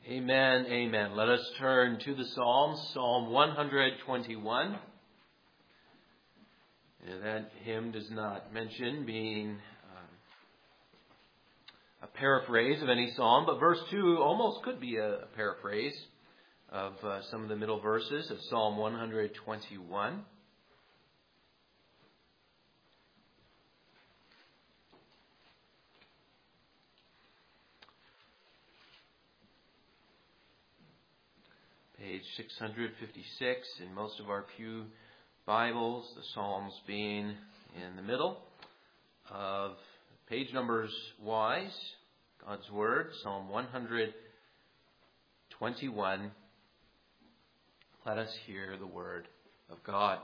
Amen, amen. Let us turn to the Psalms, Psalm 121. That hymn does not mention being a paraphrase of any psalm, but verse 2 almost could be a paraphrase of some of the middle verses of Psalm 121. Page 656 in most of our pew Bibles, the Psalms being in the middle of page numbers wise, God's Word, Psalm 121. Let us hear the Word of God.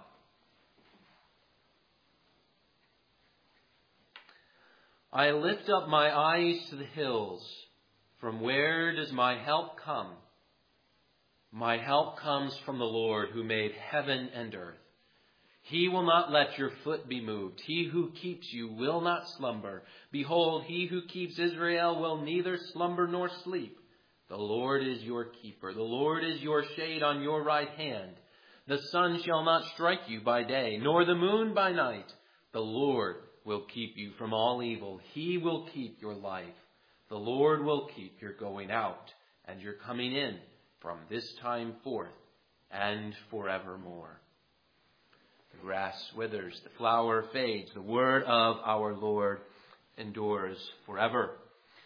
I lift up my eyes to the hills. From where does my help come? My help comes from the Lord who made heaven and earth. He will not let your foot be moved. He who keeps you will not slumber. Behold, he who keeps Israel will neither slumber nor sleep. The Lord is your keeper. The Lord is your shade on your right hand. The sun shall not strike you by day, nor the moon by night. The Lord will keep you from all evil. He will keep your life. The Lord will keep your going out and your coming in from this time forth and forevermore. The grass withers, the flower fades, the word of our Lord endures forever.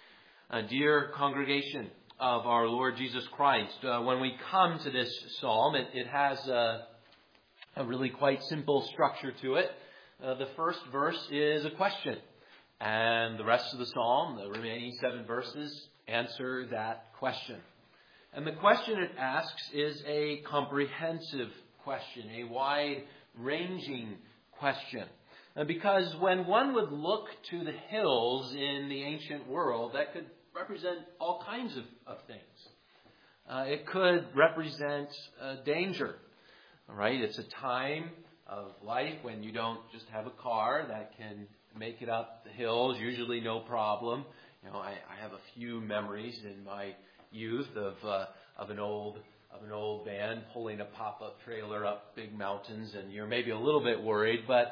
Dear congregation of our Lord Jesus Christ, when we come to this psalm, it has a really quite simple structure to it. The first verse is a question, and the rest of the psalm, the remaining 7 verses, answer that question. And the question it asks is a comprehensive question, a wide-ranging question. Because when one would look to the hills in the ancient world, that could represent all kinds of things. It could represent danger, right? It's a time of life when you don't just have a car that can make it up the hills, usually no problem. You know, I have a few memories in my youth of an old van pulling a pop-up trailer up big mountains, and you're maybe a little bit worried, but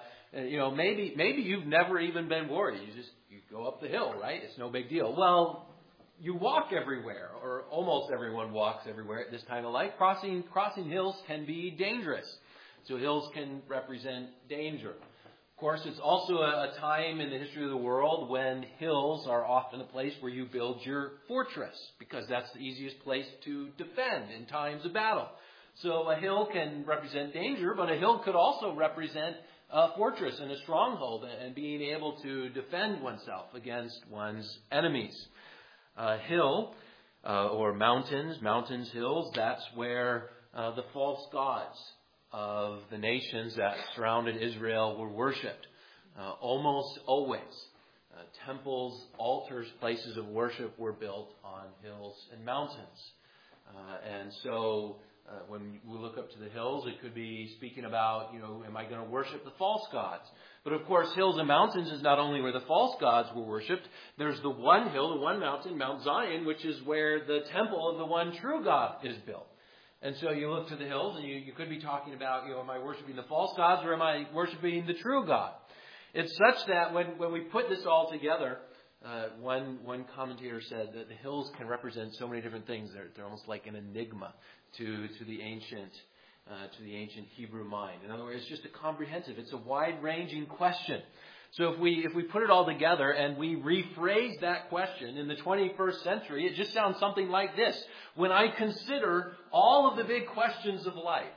maybe you've never even been worried. You go up the hill, right? It's no big deal. Well, you walk everywhere, or almost everyone walks everywhere at this time of life. Crossing hills can be dangerous. So hills can represent danger. Of course, it's also a time in the history of the world when hills are often a place where you build your fortress, because that's the easiest place to defend in times of battle. So a hill can represent danger, but a hill could also represent a fortress and a stronghold and being able to defend oneself against one's enemies. Hill or mountains, hills, that's where the false gods of the nations that surrounded Israel were worshipped. Almost always, temples, altars, places of worship were built on hills and mountains. And so when we look up to the hills, it could be speaking about, am I going to worship the false gods? But of course, hills and mountains is not only where the false gods were worshipped. There's the one hill, the one mountain, Mount Zion, which is where the temple of the one true God is built. And so you look to the hills, and you could be talking about, am I worshiping the false gods or am I worshiping the true God? It's such that when we put this all together, one commentator said that the hills can represent so many different things. They're almost like an enigma to the ancient Hebrew mind. In other words, it's just it's a wide-ranging question. So if we put it all together and we rephrase that question in the 21st century, it just sounds something like this. When I consider all of the big questions of life,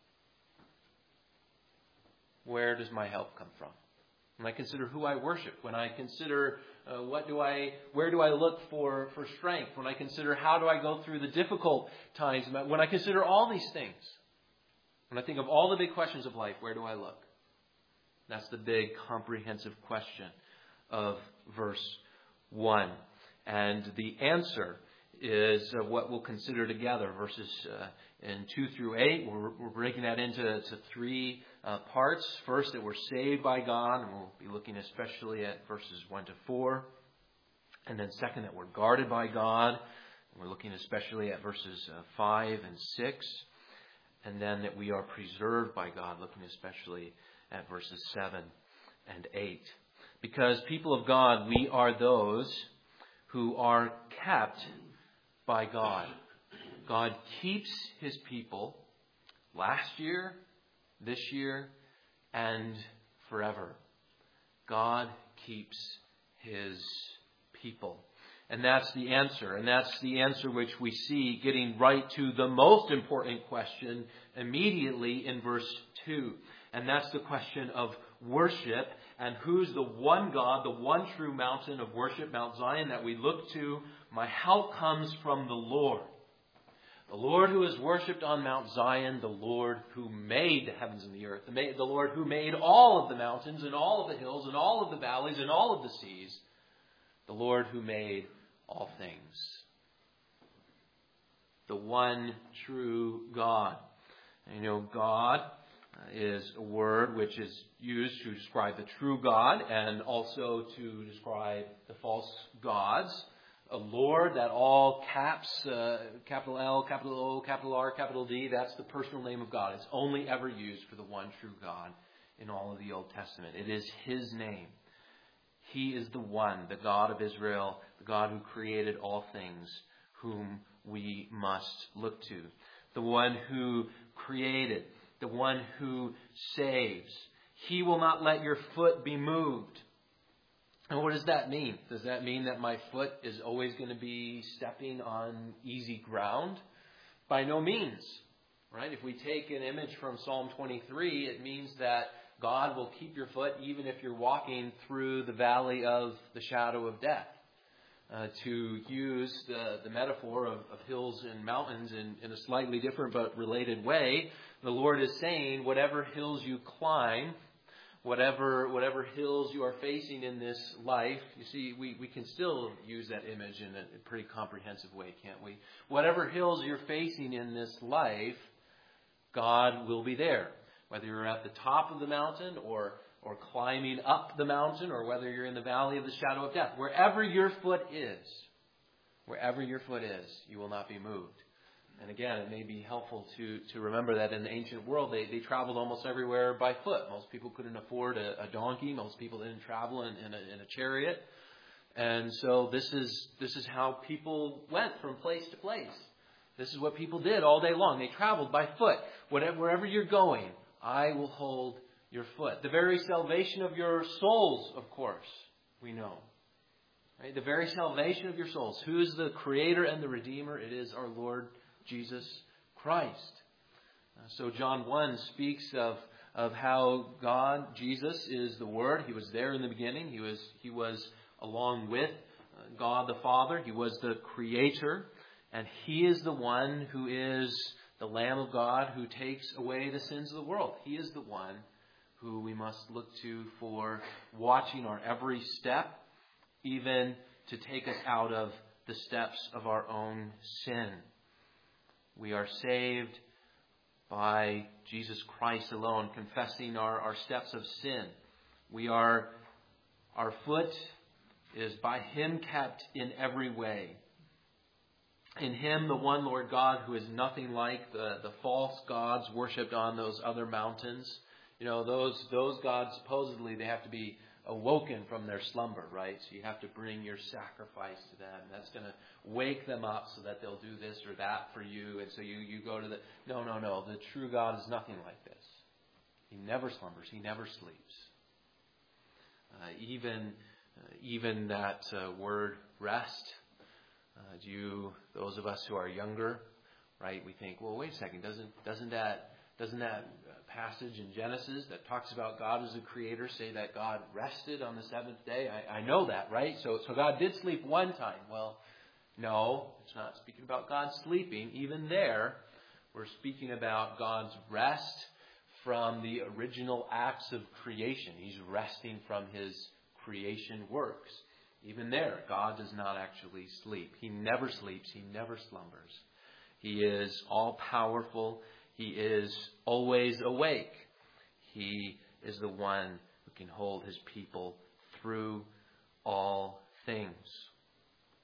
where does my help come from? When I consider who I worship, when I consider where do I look for strength, when I consider how do I go through the difficult times, when I consider all these things, when I think of all the big questions of life, where do I look? That's the big comprehensive question of verse 1. And the answer is what we'll consider together. Verses in 2 through 8, we're breaking that into 3 parts. First, that we're saved by God, and we'll be looking especially at verses 1 to 4. And then second, that we're guarded by God. We're looking especially at verses 5 and 6. And then that we are preserved by God, looking especially at verses 7 and 8. Because people of God, we are those who are kept by God. God keeps His people last year, this year, and forever. God keeps His people. And that's the answer. And that's the answer which we see getting right to the most important question immediately in verse 2. And that's the question of worship and who's the one God, the one true mountain of worship, Mount Zion, that we look to. My help comes from the Lord. The Lord who is worshipped on Mount Zion, the Lord who made the heavens and the earth, the Lord who made all of the mountains and all of the hills and all of the valleys and all of the seas, the Lord who made all things. The one true God. And God is a word which is used to describe the true God and also to describe the false gods. A Lord, that all caps, capital L, capital O, capital R, capital D, that's the personal name of God. It's only ever used for the one true God in all of the Old Testament. It is His name. He is the one, the God of Israel, the God who created all things, whom we must look to. The one who created, the one who saves. He will not let your foot be moved. And what does that mean? Does that mean that my foot is always going to be stepping on easy ground? By no means. Right? If we take an image from Psalm 23, it means that God will keep your foot even if you're walking through the valley of the shadow of death. To use the metaphor of hills and mountains in a slightly different but related way, the Lord is saying, whatever hills you climb, whatever hills you are facing in this life, you see, we can still use that image in a pretty comprehensive way, can't we? Whatever hills you're facing in this life, God will be there. Whether you're at the top of the mountain or climbing up the mountain, or whether you're in the valley of the shadow of death, wherever your foot is, you will not be moved. And again, it may be helpful to remember that in the ancient world, they traveled almost everywhere by foot. Most people couldn't afford a donkey. Most people didn't travel in a chariot. And so this is how people went from place to place. This is what people did all day long. They traveled by foot. Wherever you're going, I will hold your foot. The very salvation of your souls, of course, we know. Right? The very salvation of your souls. Who is the creator and the redeemer? It is our Lord Jesus Christ. So John 1 speaks of how God, Jesus, is the Word. He was there in the beginning. He was along with God the Father. He was the creator. And He is the one who is the Lamb of God who takes away the sins of the world. He is the one who we must look to for watching our every step, even to take us out of the steps of our own sin. We are saved by Jesus Christ alone, confessing our steps of sin. Our foot is by Him kept in every way. In Him, the one Lord God, who is nothing like the false gods worshipped on those other mountains. Those gods, supposedly, they have to be awoken from their slumber, right? So you have to bring your sacrifice to them. That's going to wake them up so that they'll do this or that for you. And so you go to No. The true God is nothing like this. He never slumbers. He never sleeps. Even that word rest, those of us who are younger, right? We think, well, wait a second. Doesn't that passage in Genesis that talks about God as a creator say that God rested on the seventh day? I know that, right? So God did sleep one time. Well, no, it's not speaking about God sleeping. Even there, we're speaking about God's rest from the original acts of creation. He's resting from His creation works. Even there, God does not actually sleep. He never sleeps. He never slumbers. He is all-powerful. He is always awake. He is the one who can hold His people through all things.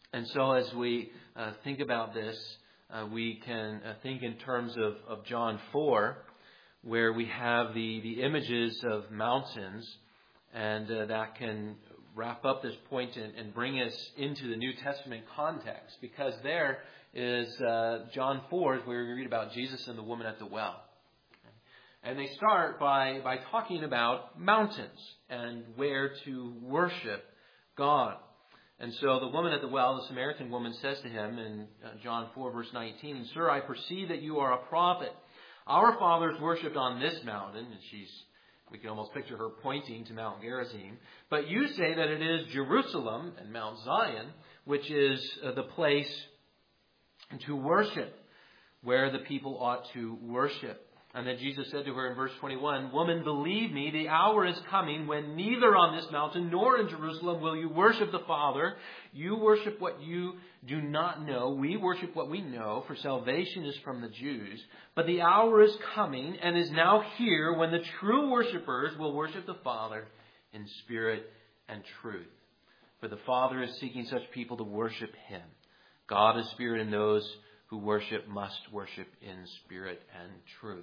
And so as we think about this, we can think in terms of John 4, where we have the images of mountains, and that can wrap up this point and bring us into the New Testament context, because there is John 4 is where we read about Jesus and the woman at the well. And they start by talking about mountains and where to worship God. And so the woman at the well, the Samaritan woman, says to him in John 4, verse 19, "Sir, I perceive that you are a prophet. Our fathers worshipped on this mountain," and we can almost picture her pointing to Mount Gerizim, "but you say that it is Jerusalem and Mount Zion, which is the place to worship, where the people ought to worship." And then Jesus said to her in verse 21, "Woman, believe me, the hour is coming when neither on this mountain nor in Jerusalem will you worship the Father. You worship what you do not know. We worship what we know, for salvation is from the Jews. But the hour is coming and is now here when the true worshipers will worship the Father in spirit and truth. For the Father is seeking such people to worship Him. God is spirit, and those who worship must worship in spirit and truth."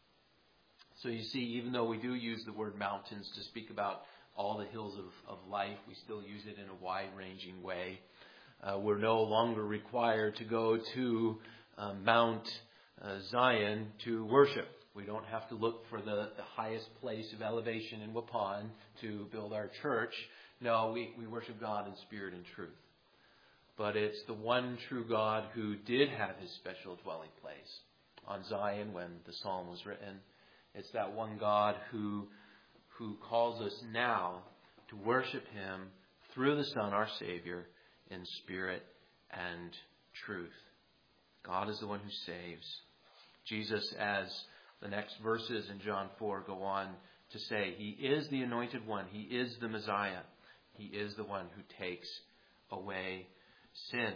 So you see, even though we do use the word mountains to speak about all the hills of life, we still use it in a wide-ranging way. We're no longer required to go to Mount Zion to worship. We don't have to look for the highest place of elevation in Waupun to build our church. No, we worship God in spirit and truth. But it's the one true God who did have His special dwelling place on Zion when the psalm was written. It's that one God who calls us now to worship Him through the Son, our Savior, in spirit and truth. God is the one who saves. Jesus, as the next verses in John 4 go on to say, He is the anointed one. He is the Messiah. He is the one who takes away sin.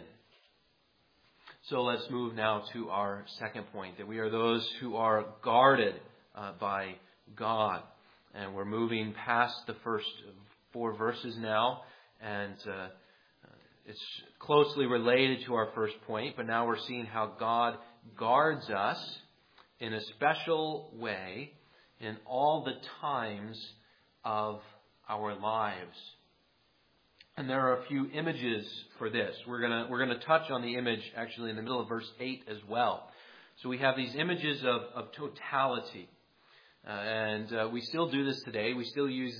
So let's move now to our second point, that we are those who are guarded by God. And we're moving past the first 4 verses now, and it's closely related to our first point, but now we're seeing how God guards us in a special way in all the times of our lives. And there are a few images for this. We're gonna touch on the image actually in the middle of verse 8 as well. So we have these images of totality. And we still do this today. We still use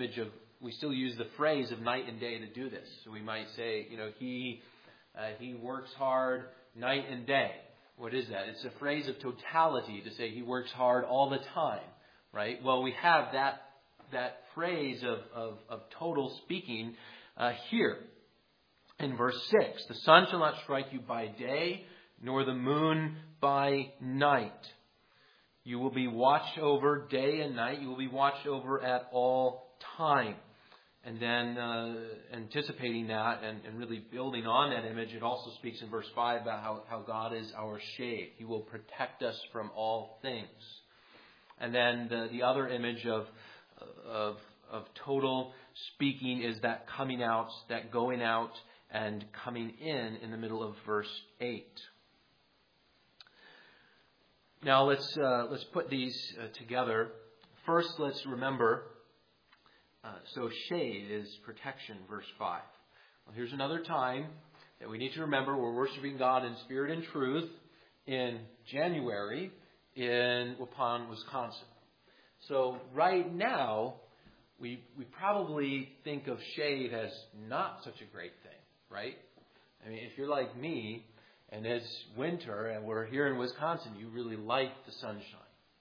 the phrase of night and day to do this. So we might say, he works hard night and day. What is that? It's a phrase of totality to say he works hard all the time, right? Well, we have that phrase of total speaking here in verse 6. "The sun shall not strike you by day, nor the moon by night. You will be watched over day and night. You will be watched over at all time." And then anticipating that and really building on that image, it also speaks in verse 5 about how God is our shade. He will protect us from all things. And then the other image of total speaking is that coming out, that going out and coming in the middle of verse 8. Now let's put these together. First, let's remember. So shade is protection, verse 5. Well, here's another time that we need to remember we're worshiping God in spirit and truth in January in Waupun, Wisconsin. So right now, we probably think of shade as not such a great thing, right? I mean, if you're like me, and it's winter, and we're here in Wisconsin, you really like the sunshine.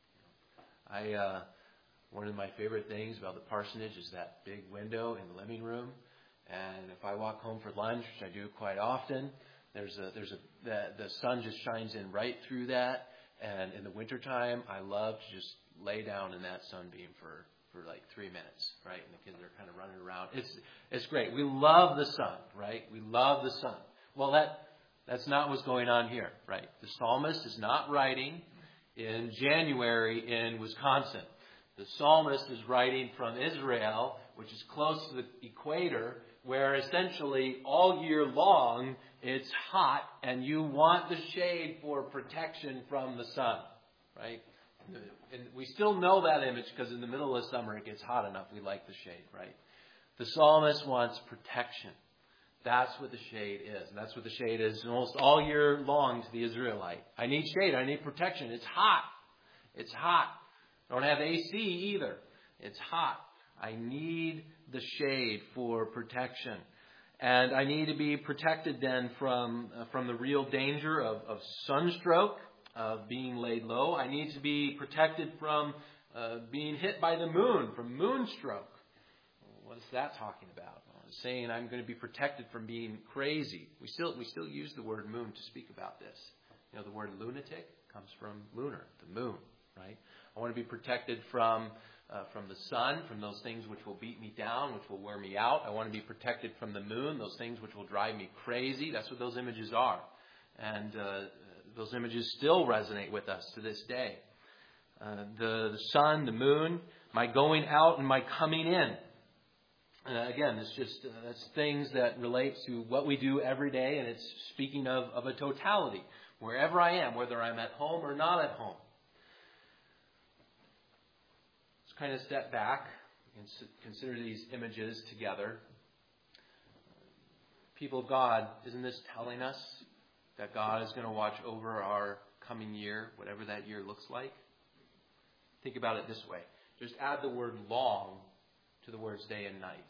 One of my favorite things about the parsonage is that big window in the living room. And if I walk home for lunch, which I do quite often, the sun just shines in right through that. And in the wintertime, I love to just lay down in that sunbeam for like 3 minutes, right? And the kids are kind of running around. It's great. We love the sun, right? We love the sun. Well, that's not what's going on here, right? The psalmist is not writing in January in Wisconsin. The psalmist is writing from Israel, which is close to the equator, where essentially all year long it's hot and you want the shade for protection from the sun, right? And we still know that image because in the middle of summer it gets hot enough. We like the shade, right? The psalmist wants protection. That's what the shade is. And that's what the shade is almost all year long to the Israelite. I need shade. I need protection. It's hot. It's hot. I don't have AC either. It's hot. I need the shade for protection. And I need to be protected then from the real danger of sunstroke, of being laid low. I need to be protected from being hit by the moon, from moonstroke. What is that talking about? Well, it's saying I'm going to be protected from being crazy. We still use the word moon to speak about this. You know, the word lunatic comes from lunar, the moon, right? I want to be protected from the sun, from those things which will beat me down, which will wear me out. I want to be protected from the moon, those things which will drive me crazy. That's what those images are. And those images still resonate with us to this day. The sun, the moon, my going out and my coming in. Again, it's just that's things that relate to what we do every day, and it's speaking of a totality. Wherever I am, whether I'm at home or not at home. Let's kind of step back and consider these images together. People of God, isn't this telling us that God is going to watch over our coming year, whatever that year looks like? Think about it this way. Just add the word long to the words day and night.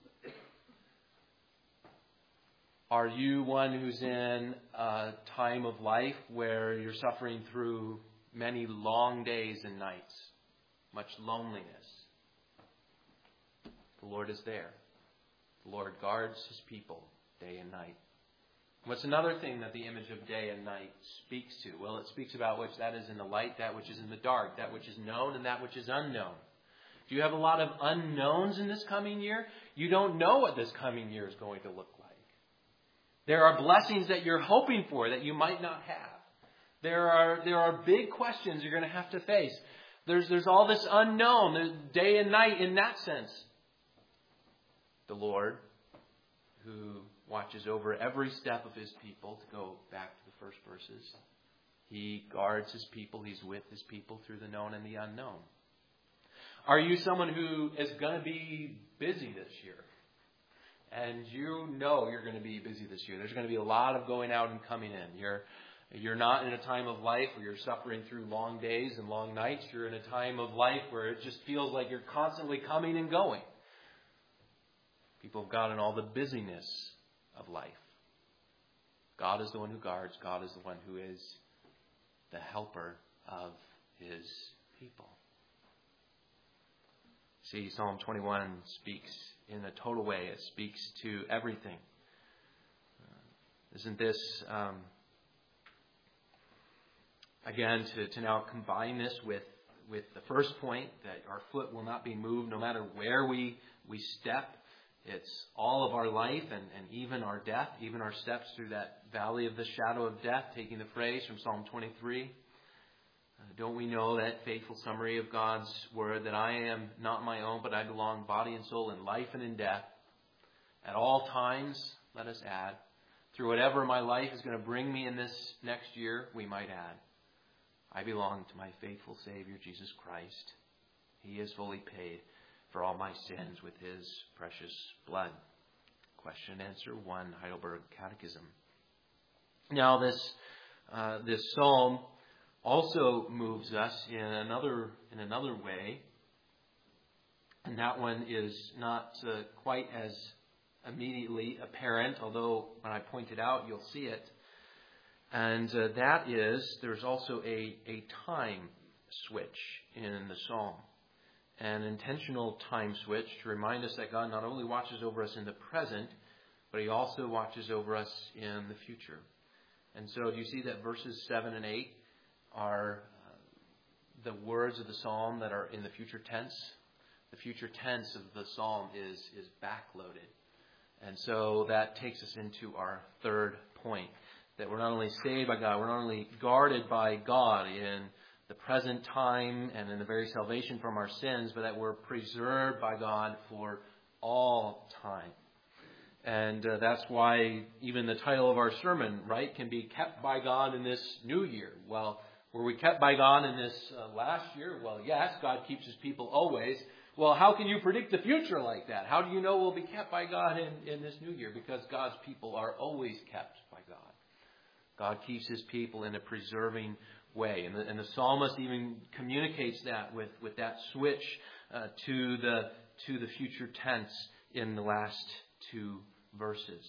Are you one who's in a time of life where you're suffering through many long days and nights, much loneliness? The Lord is there. The Lord guards His people day and night. What's another thing that the image of day and night speaks to? Well, it speaks about which that is in the light, that which is in the dark, that which is known and that which is unknown. Do you have a lot of unknowns in this coming year? You don't know what this coming year is going to look like. There are blessings that you're hoping for that you might not have. There are big questions you're going to have to face. There's all this unknown. There's day and night in that sense. The Lord, who watches over every step of His people, to go back to the first verses, He guards His people. He's with His people through the known and the unknown. Are you someone who is going to be busy this year? And you know you're going to be busy this year. There's going to be a lot of going out and coming in. You're not in a time of life where you're suffering through long days and long nights. You're in a time of life where it just feels like you're constantly coming and going. People have got in all the busyness of life. God is the one who guards. God is the one who is the helper of His people. See, Psalm 21 speaks in a total way. It speaks to everything. Isn't this, again, to now combine this with the first point, that our foot will not be moved no matter where we step. It's all of our life and even our death, even our steps through that valley of the shadow of death, taking the phrase from Psalm 23. Don't we know that faithful summary of God's word, that I am not my own, but I belong body and soul in life and in death. At all times, let us add, through whatever my life is going to bring me in this next year, we might add, I belong to my faithful Savior, Jesus Christ. He has fully paid for all my sins with His precious blood. Question and answer 1, Heidelberg Catechism. Now this psalm also moves us in another way, and that one is not quite as immediately apparent, although when I point it out you'll see it. And that is, there's also a time switch in the psalm, an intentional time switch to remind us that God not only watches over us in the present, but He also watches over us in the future. And so do you see that verses 7 and 8 are the words of the psalm that are in the future tense? The future tense of the psalm is backloaded. And so that takes us into our third point, that we're not only saved by God, we're not only guarded by God in the present time and in the very salvation from our sins, but that we're preserved by God for all time. And that's why even the title of our sermon, right, can be kept by God in this new year. Well, were we kept by God in this last year? Well, yes, God keeps His people always. Well, how can you predict the future like that? How do you know we'll be kept by God in this new year? Because God's people are always kept by God. God keeps His people in a preserving way. And the psalmist even communicates that with that switch to the future tense in the last two verses.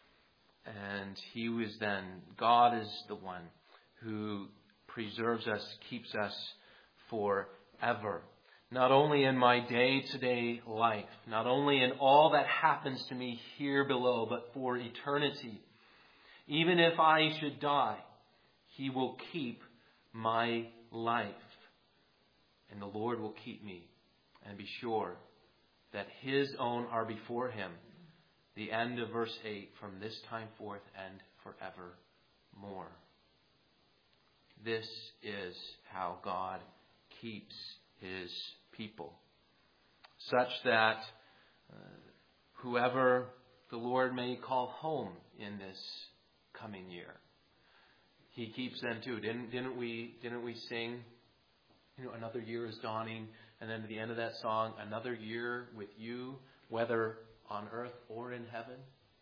And He was then, God is the one who preserves us, keeps us forever. Not only in my day-to-day life, not only in all that happens to me here below, but for eternity. Even if I should die, He will keep my life. And the Lord will keep me. And be sure that His own are before Him. The end of verse 8, from this time forth and forevermore. This is how God keeps His people. Such that whoever the Lord may call home in this coming year, He keeps them too. Didn't we sing, another year is dawning, and then at the end of that song, another year with you, whether on earth or in heaven?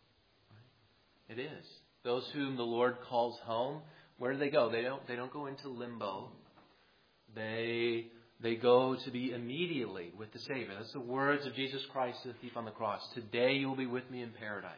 It is. Those whom the Lord calls home, where do they go? They don't go into limbo. They go to be immediately with the Savior. That's the words of Jesus Christ to the thief on the cross. Today you will be with me in paradise.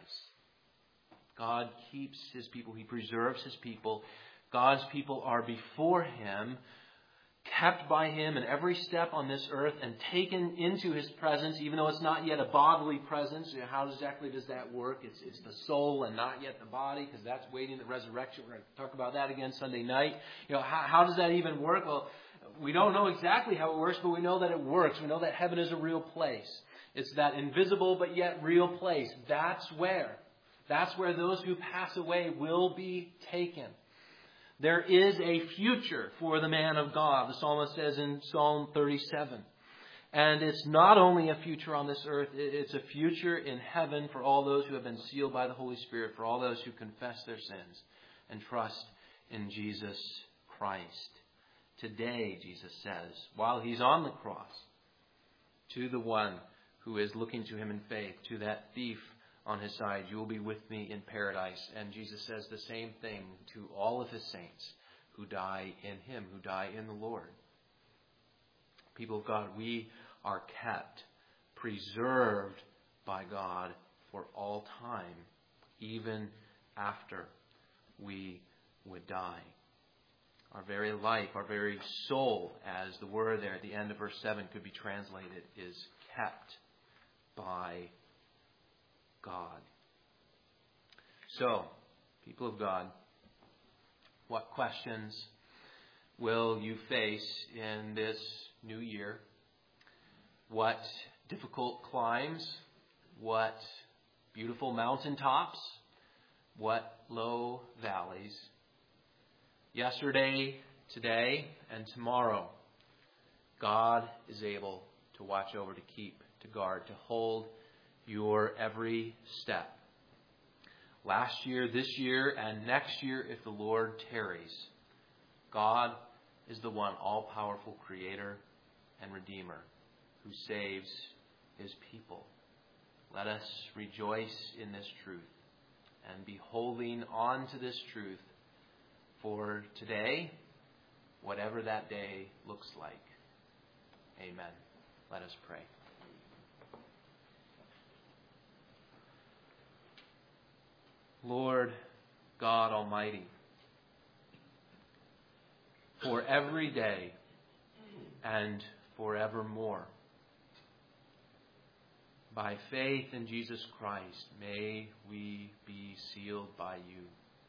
God keeps His people. He preserves His people. God's people are before Him, kept by Him in every step on this earth, and taken into His presence, even though it's not yet a bodily presence. How exactly does that work? It's the soul and not yet the body, because that's waiting the resurrection. We're going to talk about that again Sunday night. How does that even work? Well, we don't know exactly how it works, but we know that it works. We know that heaven is a real place. It's that invisible but yet real place. That's where those who pass away will be taken. There is a future for the man of God, the psalmist says in Psalm 37. And it's not only a future on this earth, it's a future in heaven for all those who have been sealed by the Holy Spirit, for all those who confess their sins and trust in Jesus Christ. Today, Jesus says, while He's on the cross, to the one who is looking to Him in faith, to that thief on his side, you will be with me in paradise. And Jesus says the same thing to all of His saints who die in Him, who die in the Lord. People of God, we are kept, preserved by God for all time, even after we would die. Our very life, our very soul, as the word there at the end of verse 7 could be translated, is kept by God. So, people of God, what questions will you face in this new year? What difficult climbs? What beautiful mountaintops? What low valleys? Yesterday, today, and tomorrow, God is able to watch over, to keep, to guard, to hold your every step. Last year, this year, and next year, if the Lord tarries, God is the one all-powerful Creator and Redeemer who saves His people. Let us rejoice in this truth and be holding on to this truth for today, whatever that day looks like. Amen. Let us pray. Lord God Almighty, for every day and forevermore, by faith in Jesus Christ, may we be sealed by You.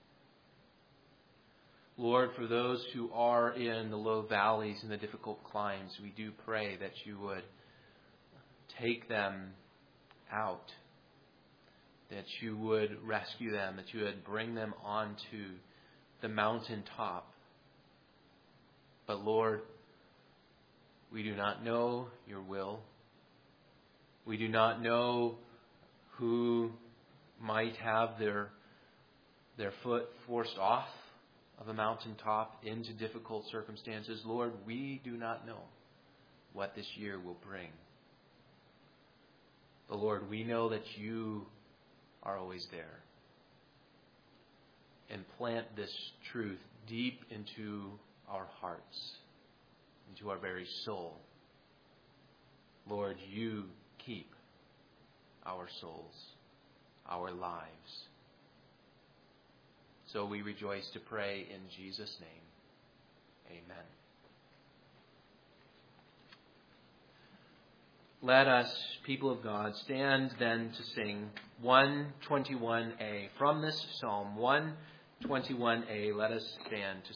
Lord, for those who are in the low valleys and the difficult climbs, we do pray that You would take them out, that You would rescue them, that You would bring them onto the mountaintop. But Lord, we do not know Your will. We do not know who might have their foot forced off of a mountaintop into difficult circumstances. Lord, we do not know what this year will bring. But Lord, we know that you are always there. And plant this truth deep into our hearts, into our very soul. Lord, you keep our souls, our lives. So we rejoice to pray in Jesus' name. Amen. Let us, people of God, stand then to sing 121A. From this psalm, 121A, let us stand to